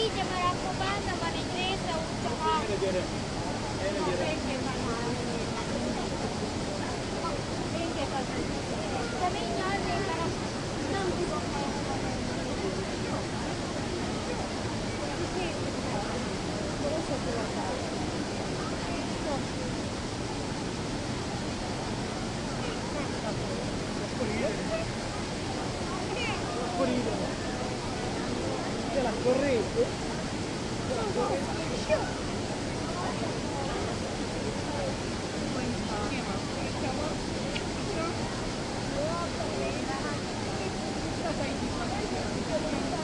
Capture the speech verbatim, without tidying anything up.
dice mi raccomando, ma in inglese un po'. La corrente, la corrente. Thank you.